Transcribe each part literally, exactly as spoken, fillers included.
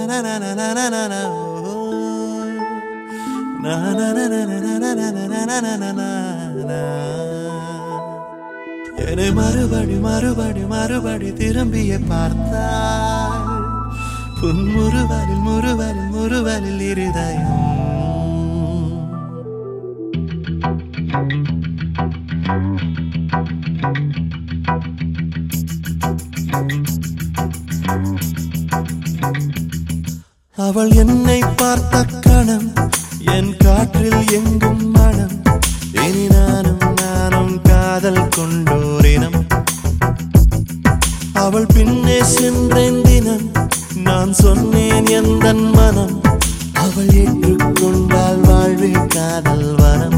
என்னை மறுபடி மறுபடி மறுபடி திரும்பிய பார்த்தாள் உன் முறுவலில் முறுவலில் முறுவலில் இருதயம். அவள் என்னை பார்த்த கணம் என் காற்றில் எங்கும் மனம். இனி நானும் நானும் காதல் கொண்டோரினம். அவள் பின்னே சென்றேன் தினம். நான் சொன்னேன் எந்தன் மனம். அவள் ஏற்றுக்கொண்டால் வாழ்வில் காதல் வனம்.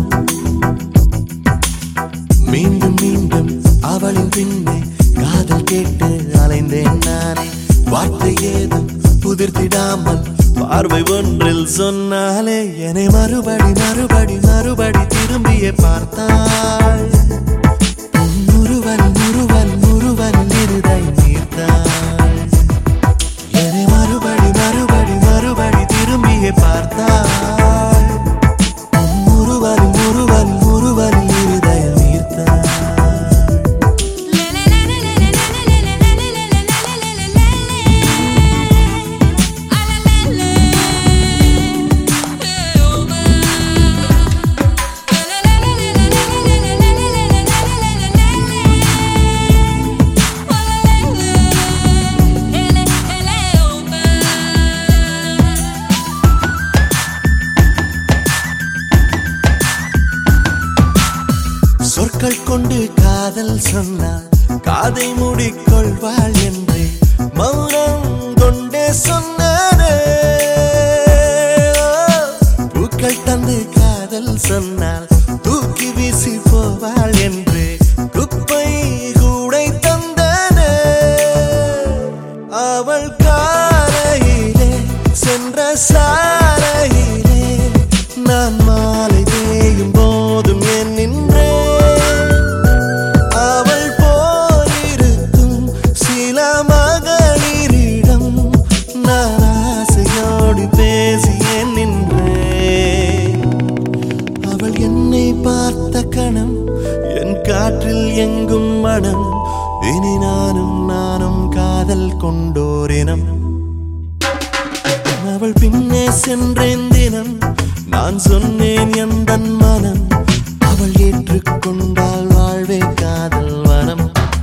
மீண்டும் மீண்டும் அவளின் பின்னே காதல் கேட்டு அலைந்தேன் நானே. வார்த்தை ஏதும் புதிர்த்திடாமல் பார்வை ஒன்றில் சொன்னாலே என்னை மறுபடி மறுபடி மறுபடி திரும்பிய பார்த்தாள். முறுவல் முறுவல் முறுவல் இருதயம் நீர்த்தாள். என்னை மறுபடி மறுபடி மறுபடி திரும்பிய பார்த்தாள். முறுவல் முறுவல் முறுவல் இருதயம் நீர்த்தாள். சொற்கள் கொண்டு காதல் சொன்னால் காதை மூடிக்கொள்வாள் என்று மௌனம் கொண்டே சொன்னானே. பூக்கள் தந்து காதல் சொன்னால் தூக்கி வீசி போவாள் என்று குப்பை கூடை தந்தானே. அவள் காலையிலே சென்ற சாலையிலே நான் மாலை தேயும் போதும் என் நின்றே. பார்த்த கணம் என் காற்றில் எங்கும் மனம். இனி நானும் நானும் காதல் கொண்டோரினம். அவள் பின்னே சென்றேன் தினம். நான் சொன்னேன் எந்தன் மனம். அவள் ஏற்றுக்கொண்டால் வாழ்வே காதல் வனம்.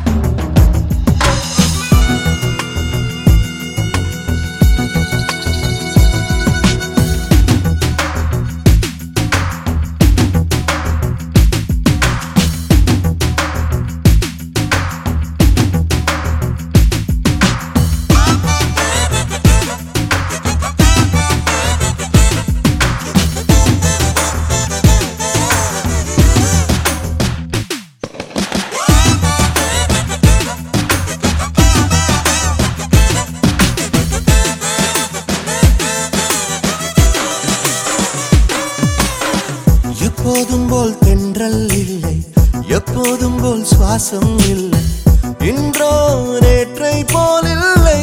எப்போதும் போல் தென்றல் இல்லை. எப்போதும் போல் சுவாசம் இல்லை. இன்றோ நேற்றை போல் இல்லை.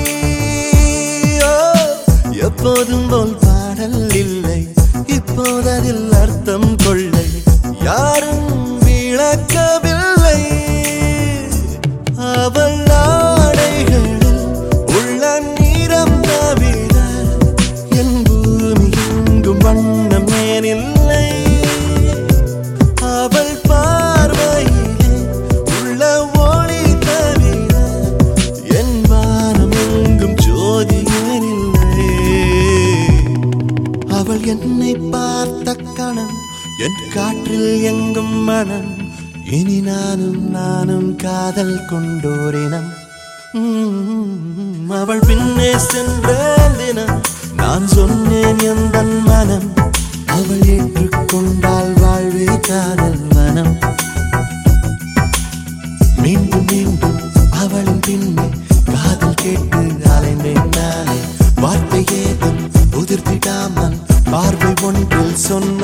எப்போதும் போல் பாடல் இல்லை. இப்போததில் அர்த்தம் கொள்ளை. யாரும் விளக்கவில்லை. அவள் ஆடைகளில் உள்ள நீரம் தவிர என் பூமி எங்கும் வண்ணம் ஏனில்லை. அவள் பார்வையிலே உள்ள ஒளி தவிர என் வானம் எங்கும் ஜோதி ஏனில்லை. அவள் என்னை பார்த்த கணம் என் காற்றில் எங்கும் மனம். இனி நானும் நானும் காதல் கொண்டோரினம். அவள் பின்னே சென்ற தினம். நான் சொன்னேன் எந்தன் மனம். அவள் ஏற்றுக்கொண்டால் வாழ்வே காதல் வனம். மீண்டும் மீண்டும் அவளின் பின்னே காதல் கேட்டு அலைந்தேன் நானே. வார்த்தை ஏதும் உதிர்த்திடாமல் பார்வை ஒன்றில் சொன்ன